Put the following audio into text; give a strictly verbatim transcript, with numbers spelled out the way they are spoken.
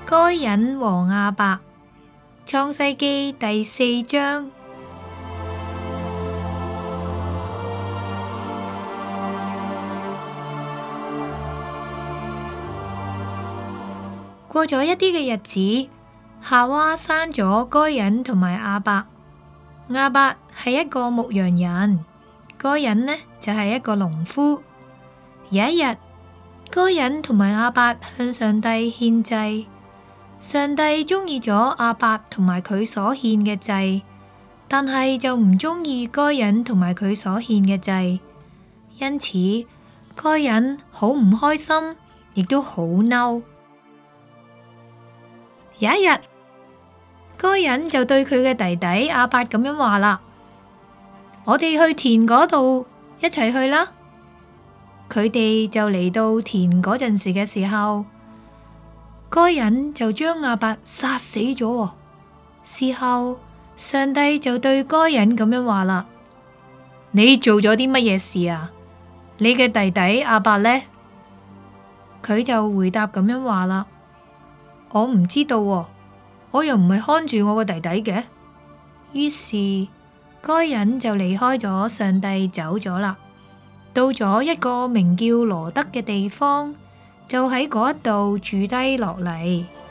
該隱和亞伯，創世記第四章。過咗一啲嘅日子，夏娃生咗該隱同埋亞伯。亞伯係一個牧羊人，該隱呢就係一個農夫。有一日，該隱同埋亞伯向上帝獻祭，上帝鍾意咗亞伯同埋佢所獻嘅祭，但係就唔鍾意該隱同埋佢所獻嘅祭，因此該隱好唔開心，亦都好嬲。有一日，該隱就對佢嘅弟弟亞伯咁樣話啦：我哋去田嗰度一齊去啦。佢哋就嚟到田嗰陣時嘅時候，該隱就將亞伯殺死咗。事後，上帝就對該隱咁樣話啦：你做咗啲乜嘢事啊？你嘅弟弟亞伯呢？佢就回答咁樣話啦：我唔知道喎，我又唔係看住我個弟弟嘅。於是該隱就離開咗上帝走咗啦，到咗一個名叫羅得嘅地方，就喺嗰度住低落嚟。